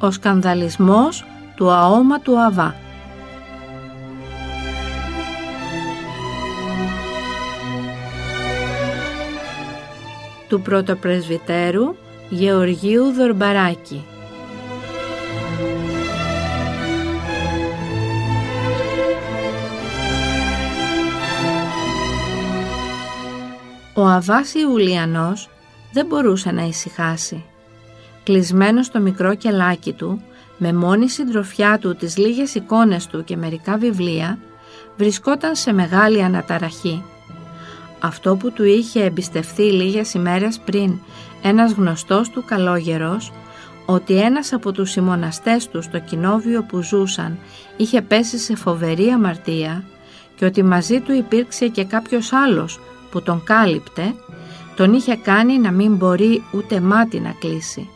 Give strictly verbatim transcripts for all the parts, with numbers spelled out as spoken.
Ο σκανδαλισμός του αόματου Αβά. Του πρωτοπρεσβυτέρου Γεωργίου Δορμπαράκη. Ο Αβάς Ιουλιανός δεν μπορούσε να ησυχάσει. Κλεισμένο στο μικρό κελάκι του, με μόνη συντροφιά του τις λίγες εικόνες του και μερικά βιβλία, βρισκόταν σε μεγάλη αναταραχή. Αυτό που του είχε εμπιστευτεί λίγες ημέρες πριν ένας γνωστός του καλόγερος, ότι ένας από τους συμμοναστές του στο κοινόβιο που ζούσαν είχε πέσει σε φοβερή αμαρτία και ότι μαζί του υπήρξε και κάποιος άλλος που τον κάλυπτε, τον είχε κάνει να μην μπορεί ούτε μάτι να κλείσει.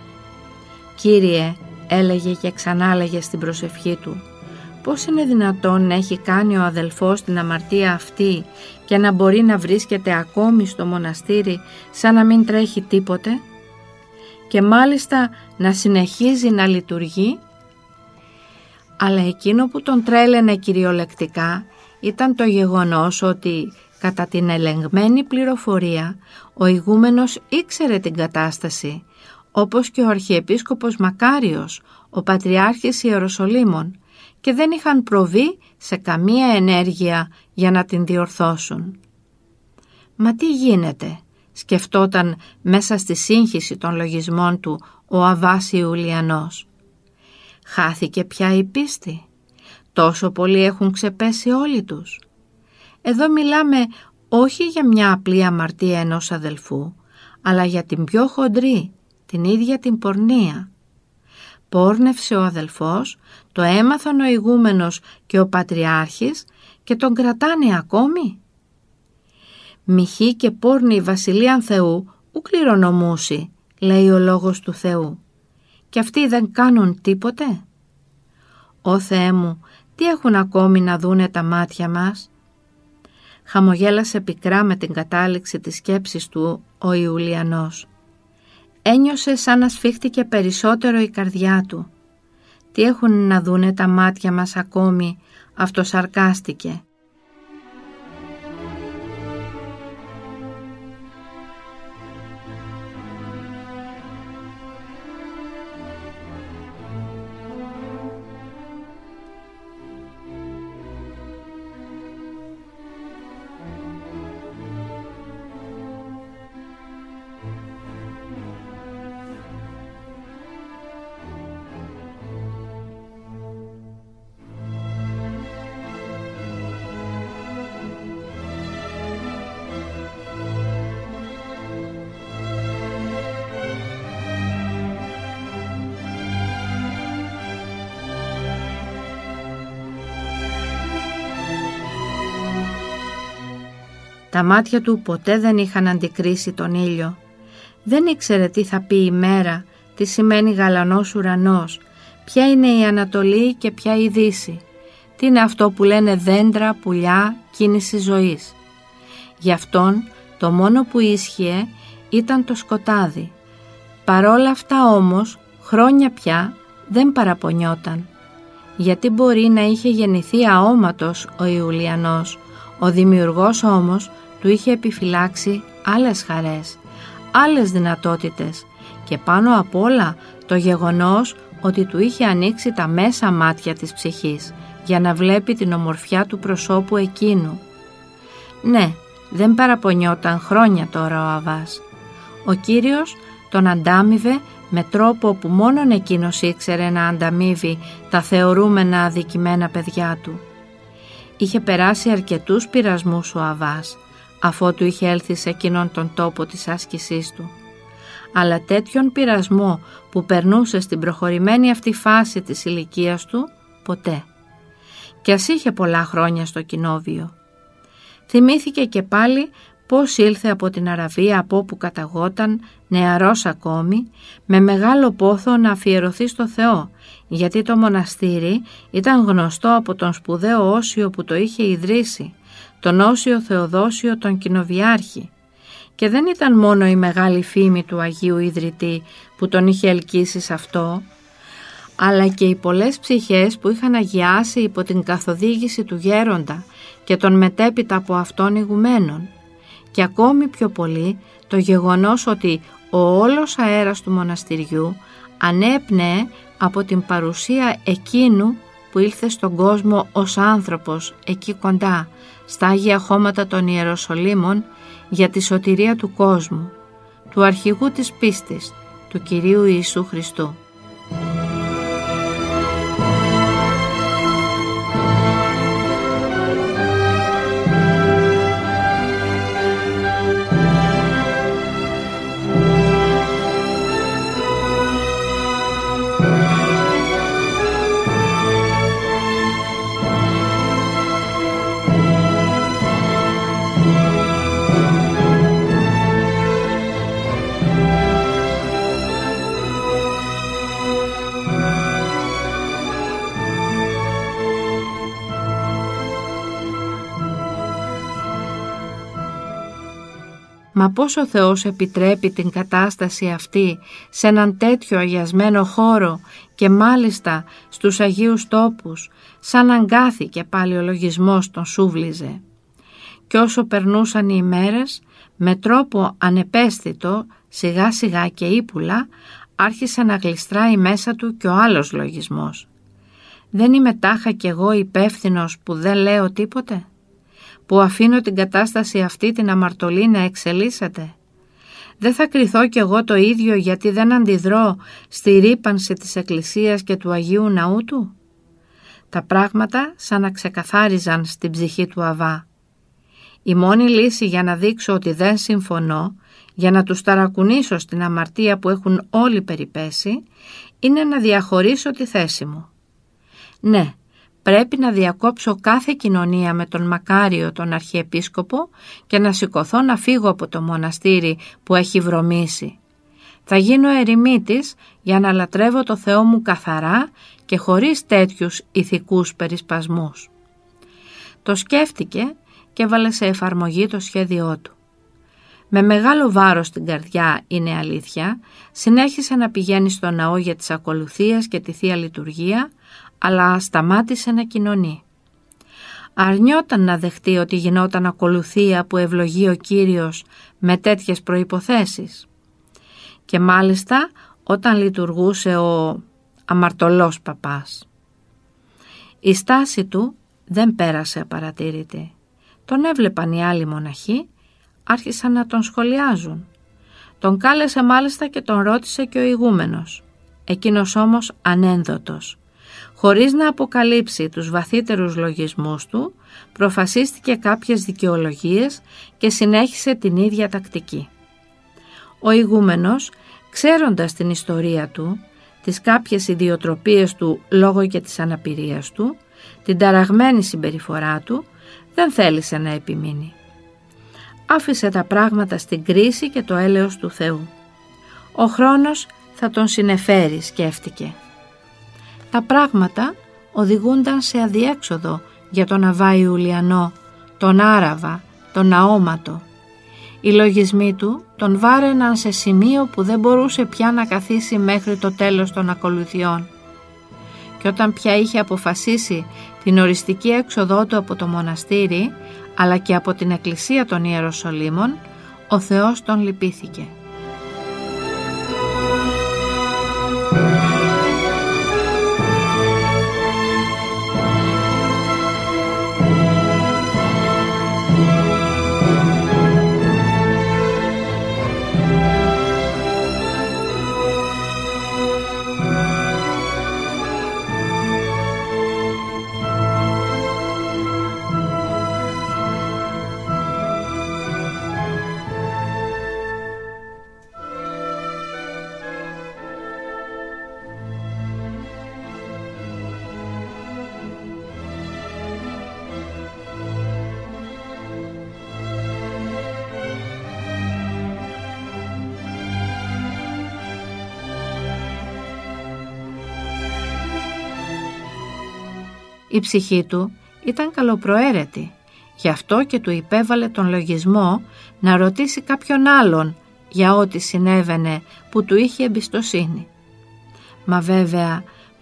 «Κύριε», έλεγε και ξανάλεγε στην προσευχή του, «πώς είναι δυνατόν να έχει κάνει ο αδελφός την αμαρτία αυτή και να μπορεί να βρίσκεται ακόμη στο μοναστήρι σαν να μην τρέχει τίποτε και μάλιστα να συνεχίζει να λειτουργεί?» Αλλά εκείνο που τον τρέλαινε κυριολεκτικά ήταν το γεγονός ότι κατά την ελεγμένη πληροφορία ο ηγούμενος ήξερε την κατάσταση, όπως και ο Αρχιεπίσκοπος Μακάριος, ο Πατριάρχης Ιεροσολύμων, και δεν είχαν προβεί σε καμία ενέργεια για να την διορθώσουν. «Μα τι γίνεται», σκεφτόταν μέσα στη σύγχυση των λογισμών του ο Αβάς Ιουλιανός. «Χάθηκε πια η πίστη? Τόσο πολύ έχουν ξεπέσει όλοι τους? Εδώ μιλάμε όχι για μια απλή αμαρτία ενός αδελφού, αλλά για την πιο χοντρή, την ίδια την πορνεία. Πόρνευσε ο αδελφός, το έμαθαν ο ηγούμενος και ο Πατριάρχης και τον κρατάνε ακόμη. «Μοιχή και πόρνη η βασιλείαν Θεού ου κληρονομούσι», λέει ο λόγος του Θεού, «και αυτοί δεν κάνουν τίποτε». «Ω Θεέ μου, τι έχουν ακόμη να δούνε τα μάτια μας?» Χαμογέλασε πικρά με την κατάληξη της σκέψης του ο Ιουλιανός. Ένιωσε σαν να σφίχτηκε περισσότερο η καρδιά του. «Τι έχουν να δούνε τα μάτια μας ακόμη?» αυτοσαρκάστηκε. Τα μάτια του ποτέ δεν είχαν αντικρίσει τον ήλιο. Δεν ήξερε τι θα πει η μέρα, τι σημαίνει γαλανός ουρανός, ποια είναι η Ανατολή και ποια η Δύση, τι είναι αυτό που λένε δέντρα, πουλιά, κίνηση ζωής. Γι' αυτόν το μόνο που ίσχυε ήταν το σκοτάδι. Παρόλα αυτά όμως, χρόνια πια δεν παραπονιόταν. Γιατί μπορεί να είχε γεννηθεί αόματος ο Ιουλιανός, ο δημιουργός όμως του είχε επιφυλάξει άλλες χαρές, άλλες δυνατότητες και πάνω απ' όλα το γεγονός ότι του είχε ανοίξει τα μέσα μάτια της ψυχής για να βλέπει την ομορφιά του προσώπου εκείνου. Ναι, δεν παραπονιόταν χρόνια τώρα ο Αβάς. Ο Κύριος τον αντάμιβε με τρόπο που μόνον εκείνος ήξερε να ανταμείβει τα θεωρούμενα αδικημένα παιδιά του. Είχε περάσει αρκετούς πειρασμούς ο Αβάς, αφότου είχε έλθει σε εκείνον τον τόπο της άσκησής του. Αλλά τέτοιον πειρασμό που περνούσε στην προχωρημένη αυτή φάση της ηλικίας του, ποτέ. Κι ας είχε πολλά χρόνια στο κοινόβιο. Θυμήθηκε και πάλι πώς ήλθε από την Αραβία, από όπου καταγόταν, νεαρός ακόμη, με μεγάλο πόθο να αφιερωθεί στο Θεό, γιατί το μοναστήρι ήταν γνωστό από τον σπουδαίο Όσιο που το είχε ιδρύσει, τον Όσιο Θεοδόσιο τον Κοινοβιάρχη. Και δεν ήταν μόνο η μεγάλη φήμη του Αγίου Ιδρυτή που τον είχε ελκύσει σε αυτό, αλλά και οι πολλές ψυχές που είχαν αγιάσει υπό την καθοδήγηση του γέροντα και των μετέπειτα από αυτόν ηγουμένων, και ακόμη πιο πολύ το γεγονός ότι ο όλος αέρας του μοναστηριού ανέπνεε από την παρουσία εκείνου που ήλθε στον κόσμο ως άνθρωπος εκεί κοντά, στα Άγια Χώματα των Ιεροσολύμων, για τη σωτηρία του κόσμου, του αρχηγού της πίστης, του Κυρίου Ιησού Χριστού. Μα πώς ο Θεός επιτρέπει την κατάσταση αυτή σε έναν τέτοιο αγιασμένο χώρο και μάλιστα στους Αγίους Τόπους, σαν αγκάθι και πάλι ο λογισμός τον σούβλιζε. Και όσο περνούσαν οι ημέρες, με τρόπο ανεπαίσθητο, σιγά σιγά και ύπουλα, άρχισε να γλιστράει μέσα του και ο άλλος λογισμός. Δεν είμαι τάχα κι εγώ υπεύθυνος που δεν λέω τίποτε, που αφήνω την κατάσταση αυτή την αμαρτωλή να εξελίσσεται? Δεν θα κριθώ κι εγώ το ίδιο γιατί δεν αντιδρώ στη ρύπανση της Εκκλησίας και του Αγίου Ναού του? Τα πράγματα σαν να ξεκαθάριζαν στην ψυχή του Αβά. Η μόνη λύση για να δείξω ότι δεν συμφωνώ, για να τους ταρακουνήσω στην αμαρτία που έχουν όλοι περιπέσει, είναι να διαχωρίσω τη θέση μου. Ναι, πρέπει να διακόψω κάθε κοινωνία με τον Μακάριο τον Αρχιεπίσκοπο και να σηκωθώ να φύγω από το μοναστήρι που έχει βρωμίσει. Θα γίνω ερημίτης για να λατρεύω το Θεό μου καθαρά και χωρίς τέτοιους ηθικούς περισπασμούς. Το σκέφτηκε και έβαλε σε εφαρμογή το σχέδιό του. Με μεγάλο βάρος στην καρδιά, είναι αλήθεια, συνέχισε να πηγαίνει στο ναό για τις ακολουθίες και τη Θεία Λειτουργία, αλλά σταμάτησε να κοινωνεί. Αρνιόταν να δεχτεί ότι γινόταν ακολουθία που ευλογεί ο Κύριος με τέτοιες προϋποθέσεις. Και μάλιστα όταν λειτουργούσε ο αμαρτωλός παπάς. Η στάση του δεν πέρασε απαρατήρητη. Τον έβλεπαν οι άλλοι μοναχοί, άρχισαν να τον σχολιάζουν. Τον κάλεσε μάλιστα και τον ρώτησε και ο ηγούμενος. Εκείνος όμως ανένδοτος, χωρίς να αποκαλύψει τους βαθύτερους λογισμούς του, προφασίστηκε κάποιες δικαιολογίες και συνέχισε την ίδια τακτική. Ο ηγούμενος, ξέροντας την ιστορία του, τις κάποιες ιδιοτροπίες του λόγω και της αναπηρίας του, την ταραγμένη συμπεριφορά του, δεν θέλησε να επιμείνει. Άφησε τα πράγματα στην κρίση και το έλεος του Θεού. Ο χρόνος θα τον συνεφέρει, σκέφτηκε. Τα πράγματα οδηγούνταν σε αδιέξοδο για τον Αβά Ιουλιανό, τον Άραβα, τον αόματο. Οι λογισμοί του τον βάραιναν σε σημείο που δεν μπορούσε πια να καθίσει μέχρι το τέλος των ακολουθιών. Και όταν πια είχε αποφασίσει την οριστική έξοδό του από το μοναστήρι, αλλά και από την εκκλησία των Ιεροσολύμων, ο Θεός τον λυπήθηκε. Η ψυχή του ήταν καλοπροαίρετη, γι' αυτό και του υπέβαλε τον λογισμό να ρωτήσει κάποιον άλλον για ό,τι συνέβαινε που του είχε εμπιστοσύνη. Μα βέβαια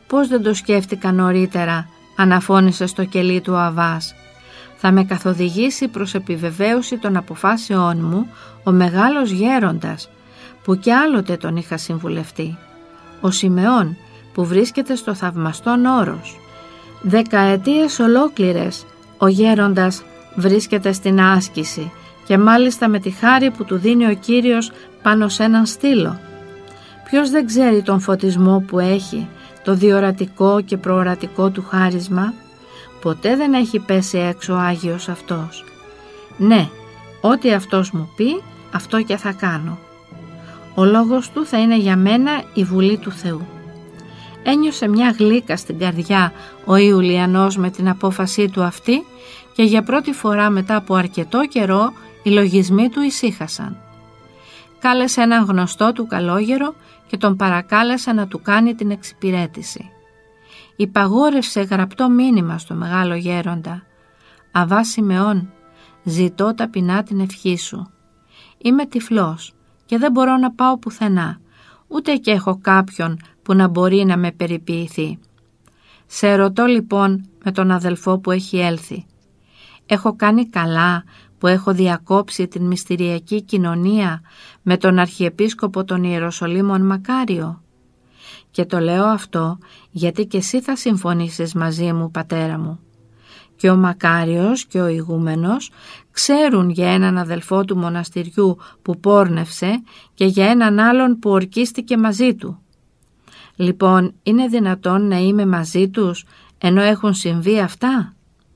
Πώς δεν το σκέφτηκα νωρίτερα, αναφώνησε στο κελί του ο Αβάς. Θα με καθοδηγήσει προς επιβεβαίωση των αποφάσεών μου ο μεγάλος γέροντας, που κι άλλοτε τον είχα συμβουλευτεί, ο Σιμεών, που βρίσκεται στο θαυμαστόν όρος. Δεκαετίες ολόκληρες ο γέροντας βρίσκεται στην άσκηση και μάλιστα με τη χάρη που του δίνει ο Κύριος πάνω σε έναν στήλο. Ποιος δεν ξέρει τον φωτισμό που έχει, το διορατικό και προορατικό του χάρισμα? Ποτέ δεν έχει πέσει έξω ο Άγιος αυτός. Ναι, ό,τι αυτός μου πει, αυτό και θα κάνω. Ο λόγος του θα είναι για μένα η βουλή του Θεού. Ένιωσε μια γλύκα στην καρδιά ο Ιουλιανός με την απόφασή του αυτή και για πρώτη φορά μετά από αρκετό καιρό οι λογισμοί του ησύχασαν. Κάλεσε έναν γνωστό του καλόγερο και τον παρακάλεσε να του κάνει την εξυπηρέτηση. Υπαγόρευσε γραπτό μήνυμα στο μεγάλο γέροντα. «Αβά Σιμεών, ζητώ ταπεινά την ευχή σου. Είμαι τυφλός και δεν μπορώ να πάω πουθενά, ούτε και έχω κάποιον που να μπορεί να με περιποιηθεί. Σε ρωτώ λοιπόν με τον αδελφό που έχει έλθει. Έχω κάνει καλά που έχω διακόψει την μυστηριακή κοινωνία με τον Αρχιεπίσκοπο των Ιεροσολύμων Μακάριο? Και το λέω αυτό γιατί και εσύ θα συμφωνήσεις μαζί μου, πατέρα μου. Και ο Μακάριος και ο ηγούμενος ξέρουν για έναν αδελφό του μοναστηριού που πόρνευσε και για έναν άλλον που ορκίστηκε μαζί του. Λοιπόν, είναι δυνατόν να είμαι μαζί τους ενώ έχουν συμβεί αυτά?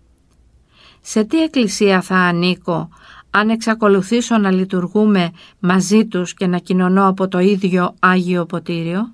Σε τι εκκλησία θα ανήκω αν εξακολουθήσω να λειτουργούμε μαζί τους και να κοινωνώ από το ίδιο Άγιο Ποτήριο?»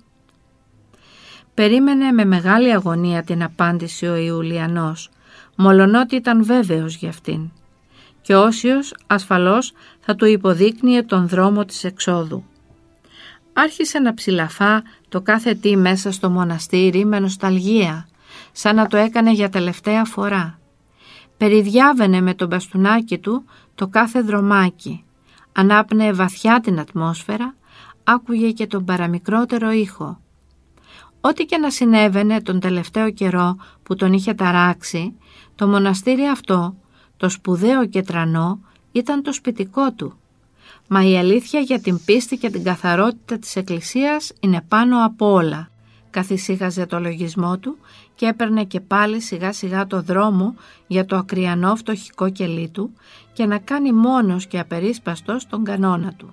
Περίμενε με μεγάλη αγωνία την απάντηση ο Ιουλιανός, μολονότι ήταν βέβαιος γι' αυτήν. Και Όσιος ασφαλώς θα του υποδείκνυε τον δρόμο της εξόδου. Άρχισε να ψηλαφά το κάθε τι μέσα στο μοναστήρι με νοσταλγία, σαν να το έκανε για τελευταία φορά. Περιδιάβαινε με τον μπαστούνάκι του το κάθε δρομάκι, ανάπνεε βαθιά την ατμόσφαιρα, άκουγε και τον παραμικρότερο ήχο. Ό,τι και να συνέβαινε τον τελευταίο καιρό που τον είχε ταράξει, το μοναστήρι αυτό, το σπουδαίο και τρανό, ήταν το σπιτικό του. Μα η αλήθεια για την πίστη και την καθαρότητα της Εκκλησίας είναι πάνω από όλα. Καθησύχαζε το λογισμό του και έπαιρνε και πάλι σιγά σιγά το δρόμο για το ακριανό φτωχικό κελί του και να κάνει μόνος και απερίσπαστος τον κανόνα του.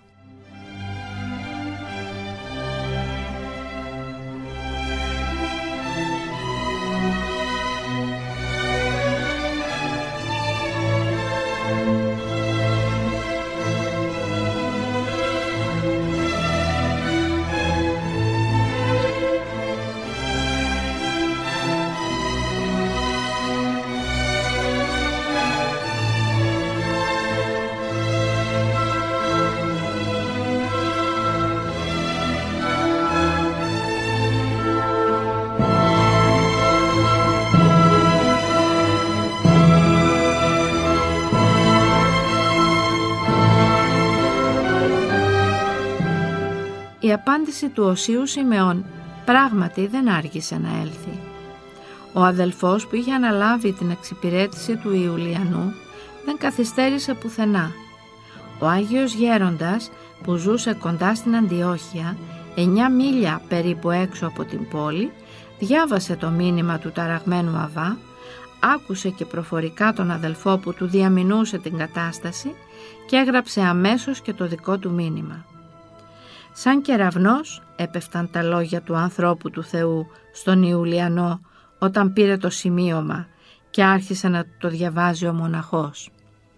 Η απάντηση του Οσίου Σιμεών πράγματι δεν άργησε να έλθει. Ο αδελφός που είχε αναλάβει την εξυπηρέτηση του Ιουλιανού δεν καθυστέρησε πουθενά. Ο Άγιος Γέροντας που ζούσε κοντά στην Αντιόχεια, εννιά μίλια περίπου έξω από την πόλη, διάβασε το μήνυμα του ταραγμένου Αβά, άκουσε και προφορικά τον αδελφό που του διαμηνούσε την κατάσταση και έγραψε αμέσως και το δικό του μήνυμα. Σαν κεραυνός έπεφταν τα λόγια του ανθρώπου του Θεού στον Ιουλιανό όταν πήρε το σημείωμα και άρχισε να το διαβάζει ο μοναχός.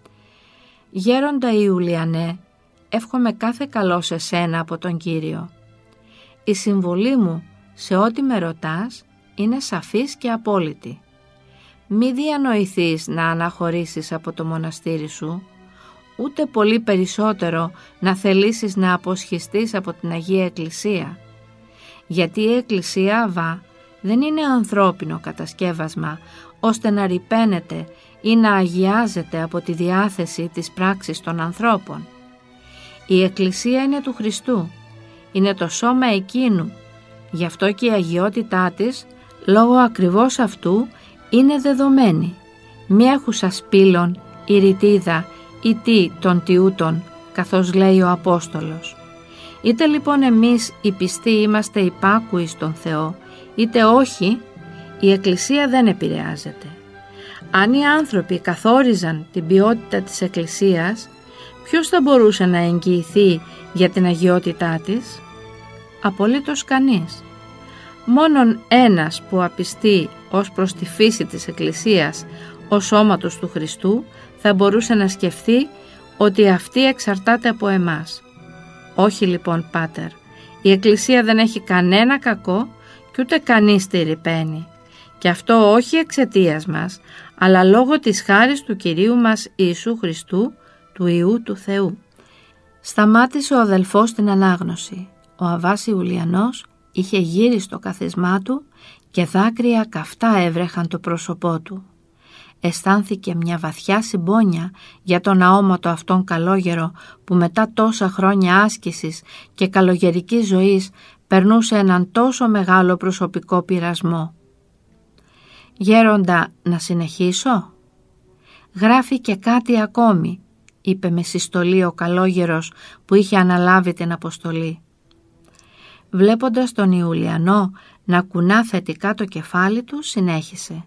«Γέροντα Ιουλιανέ, εύχομαι κάθε καλό σε σένα από τον Κύριο. Η συμβουλή μου σε ό,τι με ρωτάς είναι σαφής και απόλυτη. Μη διανοηθείς να αναχωρήσεις από το μοναστήρι σου, ούτε πολύ περισσότερο να θελήσεις να αποσχιστείς από την Αγία Εκκλησία. Γιατί η Εκκλησία Αβά δεν είναι ανθρώπινο κατασκεύασμα ώστε να ρυπαίνεται ή να αγιάζεται από τη διάθεση της πράξης των ανθρώπων. Η Εκκλησία είναι του Χριστού, είναι το σώμα εκείνου, γι' αυτό και η αγιότητά της λόγω ακριβώς αυτού είναι δεδομένη, μη έχουσα σπήλων η ρητίδα ή τι των τιούτων, καθώς λέει ο Απόστολος. Είτε λοιπόν εμείς οι πιστοί είμαστε υπάκουοι στον Θεό, είτε όχι, η Εκκλησία δεν επηρεάζεται. Αν οι άνθρωποι καθόριζαν την ποιότητα της Εκκλησίας, ποιος θα μπορούσε να εγγυηθεί για την αγιότητά της? Απολύτως κανείς. Μόνον ένας που απιστεί ως προς τη φύση της Εκκλησίας ως σώματος του Χριστού θα μπορούσε να σκεφτεί ότι αυτή εξαρτάται από εμάς. Όχι λοιπόν, Πάτερ, η Εκκλησία δεν έχει κανένα κακό και ούτε κανείς τη ρυπαίνει. Και αυτό όχι εξαιτίας μας, αλλά λόγω της χάρης του Κυρίου μας Ιησού Χριστού, του Υιού του Θεού. Σταμάτησε ο αδελφός την ανάγνωση. Ο Αββάς Ιουλιανός είχε γύρει στο καθισμά του και δάκρυα καυτά έβρεχαν το πρόσωπό του. Αισθάνθηκε μια βαθιά συμπόνια για τον αόματο αυτόν καλόγερο που μετά τόσα χρόνια άσκησης και καλογερικής ζωής περνούσε έναν τόσο μεγάλο προσωπικό πειρασμό. «Γέροντα, να συνεχίσω?» «Γράφει και κάτι ακόμη», είπε με συστολή ο καλόγερος που είχε αναλάβει την αποστολή. Βλέποντας τον Ιουλιανό να κουνά θετικά το κεφάλι του, συνέχισε.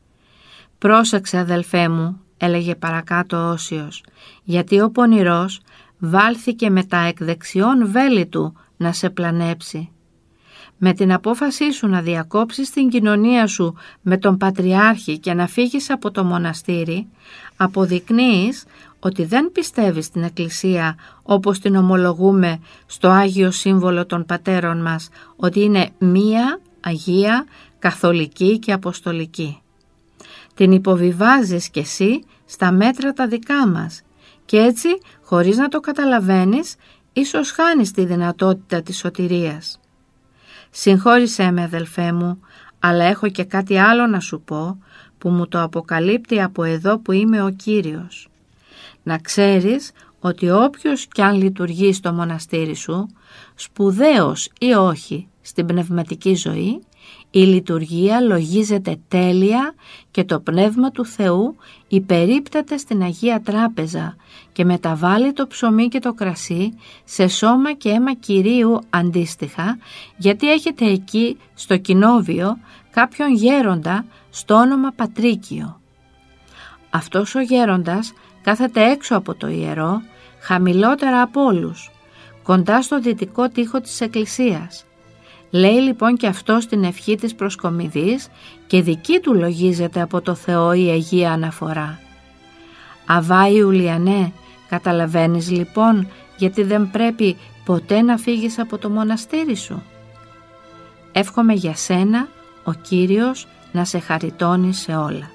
«Πρόσεξε, αδελφέ μου», έλεγε παρακάτω ο Όσιος, «γιατί ο πονηρός βάλθηκε με τα εκδεξιών βέλη του να σε πλανέψει. Με την απόφασή σου να διακόψεις την κοινωνία σου με τον Πατριάρχη και να φύγεις από το μοναστήρι, αποδεικνύεις ότι δεν πιστεύεις στην Εκκλησία όπως την ομολογούμε στο Άγιο Σύμβολο των Πατέρων μας, ότι είναι μία, Αγία, Καθολική και Αποστολική. Την υποβιβάζεις κι εσύ στα μέτρα τα δικά μας και έτσι, χωρίς να το καταλαβαίνεις, ίσως χάνεις τη δυνατότητα της σωτηρίας. Συγχώρησέ με, αδελφέ μου, αλλά έχω και κάτι άλλο να σου πω που μου το αποκαλύπτει από εδώ που είμαι ο Κύριος. Να ξέρεις ότι όποιος κι αν λειτουργεί στο μοναστήρι σου, σπουδαίος ή όχι στην πνευματική ζωή, η λειτουργία λογίζεται τέλεια και το Πνεύμα του Θεού υπερίπταται στην Αγία Τράπεζα και μεταβάλλει το ψωμί και το κρασί σε σώμα και αίμα Κυρίου αντίστοιχα, γιατί έχετε εκεί στο κοινόβιο κάποιον γέροντα στο όνομα Πατρίκιο. Αυτός ο γέροντας κάθεται έξω από το ιερό, χαμηλότερα από όλους, κοντά στο δυτικό τοίχο της Εκκλησίας. Λέει λοιπόν και αυτό στην ευχή της προσκομιδής και δική του λογίζεται από το Θεό η Αγία Αναφορά. Αββά Ιουλιανέ, καταλαβαίνεις λοιπόν γιατί δεν πρέπει ποτέ να φύγεις από το μοναστήρι σου? Εύχομαι για σένα ο Κύριος να σε χαριτώνει σε όλα.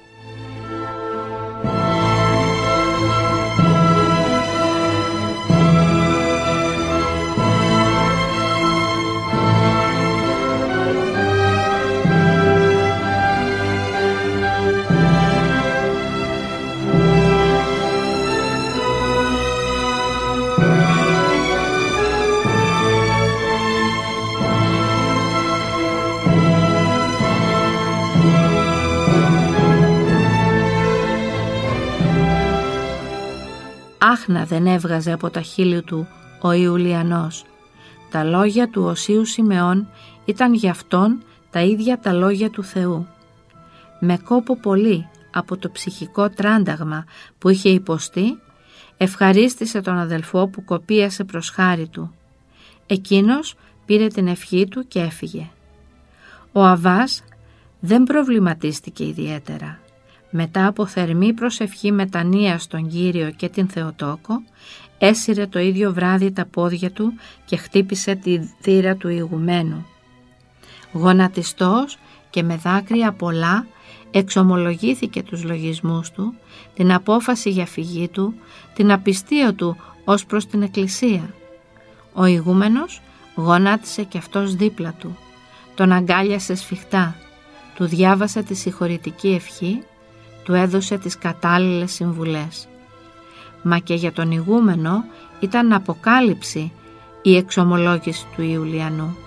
Άχνα δεν έβγαζε από τα χείλη του ο Ιουλιανός. Τα λόγια του Οσίου Σιμεών ήταν για αυτόν τα ίδια τα λόγια του Θεού. Με κόπο πολύ από το ψυχικό τράνταγμα που είχε υποστεί, ευχαρίστησε τον αδελφό που κοπίασε προς χάρη του. Εκείνος πήρε την ευχή του και έφυγε. Ο Αββάς δεν προβληματίστηκε ιδιαίτερα. Μετά από θερμή προσευχή μετανοίας στον Κύριο και την Θεοτόκο, έσυρε το ίδιο βράδυ τα πόδια του και χτύπησε τη θύρα του ηγουμένου. Γονατιστός και με δάκρυα πολλά εξομολογήθηκε τους λογισμούς του, την απόφαση για φυγή του, την απιστία του ως προς την Εκκλησία. Ο ηγούμενος γονάτισε κι αυτός δίπλα του, τον αγκάλιασε σφιχτά, του διάβασε τη συγχωρητική ευχή, του έδωσε τις κατάλληλες συμβουλές. Μα και για τον ηγούμενο ήταν αποκάλυψη η εξομολόγηση του Ιουλιανού,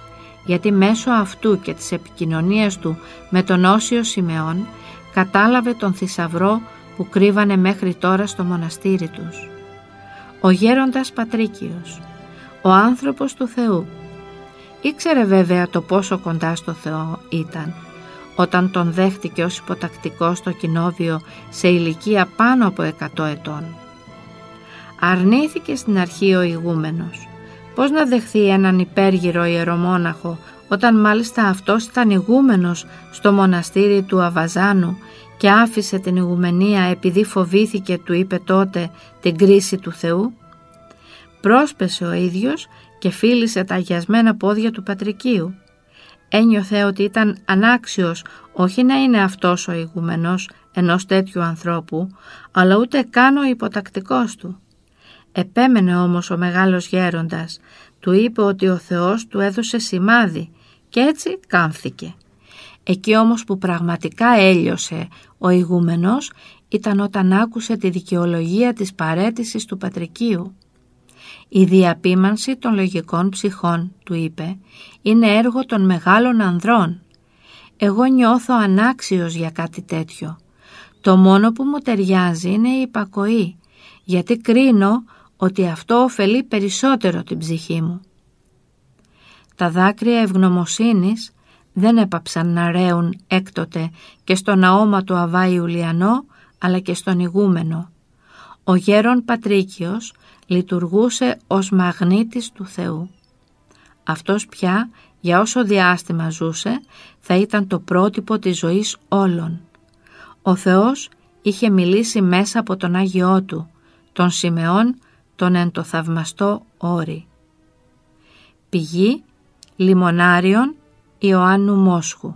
γιατί μέσω αυτού και της επικοινωνίας του με τον Όσιο Σιμεών κατάλαβε τον θησαυρό που κρύβανε μέχρι τώρα στο μοναστήρι τους. Ο γέροντας Πατρίκιος, ο άνθρωπος του Θεού, ήξερε βέβαια το πόσο κοντά στο Θεό ήταν όταν τον δέχτηκε ως υποτακτικό στο κοινόβιο σε ηλικία πάνω από εκατό ετών. Αρνήθηκε στην αρχή ο ηγούμενος. Πώς να δεχθεί έναν υπέργυρο ιερομόναχο όταν μάλιστα αυτός ήταν ηγούμενος στο μοναστήρι του Αβαζάνου και άφησε την ηγουμενία επειδή φοβήθηκε, του είπε τότε, την κρίση του Θεού? Πρόσπεσε ο ίδιος και φίλησε τα αγιασμένα πόδια του Πατρικίου. Ένιωθε ότι ήταν ανάξιος όχι να είναι αυτός ο ηγούμενος ενός τέτοιου ανθρώπου, αλλά ούτε καν ο υποτακτικός του. Επέμενε όμως ο μεγάλος γέροντας, του είπε ότι ο Θεός του έδωσε σημάδι και έτσι κάμφθηκε. Εκεί όμως που πραγματικά έλειωσε ο ηγούμενος ήταν όταν άκουσε τη δικαιολογία της παραίτησης του Πατρικίου. «Η διαπίμανση των λογικών ψυχών», του είπε, «είναι έργο των μεγάλων ανδρών. Εγώ νιώθω ανάξιος για κάτι τέτοιο. Το μόνο που μου ταιριάζει είναι η υπακοή, γιατί κρίνω ότι αυτό ωφελεί περισσότερο την ψυχή μου». Τα δάκρυα ευγνωμοσύνης δεν έπαψαν να ρέουν έκτοτε και στον αόμα του Αββά Ιουλιανό, αλλά και στον ηγούμενο. Ο γέρον Πατρίκιος λειτουργούσε ως μαγνήτης του Θεού. Αυτός πια, για όσο διάστημα ζούσε, θα ήταν το πρότυπο της ζωής όλων. Ο Θεός είχε μιλήσει μέσα από τον Άγιό Του, τον Σιμεών, τον εν το θαυμαστό όρη. Πηγή Λιμονάριον Ιωάννου Μόσχου.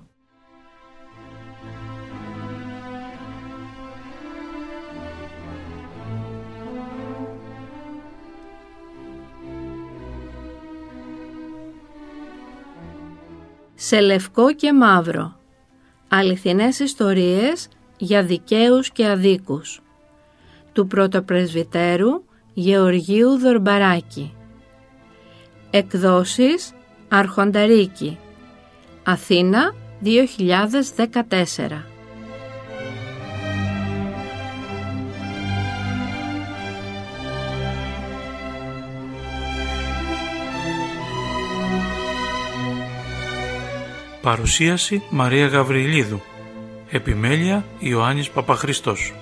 Σε λευκό και μαύρο. Αληθινές ιστορίες για δικαίους και αδίκους. Του πρωτοπρεσβυτέρου Γεωργίου Δορμπαράκη. Εκδόσεις Αρχονταρίκη, Αθήνα δύο χιλιάδες δεκατέσσερα. Παρουσίαση Μαρία Γαβριλίδου. Επιμέλεια Ιωάννης Παπαχριστός.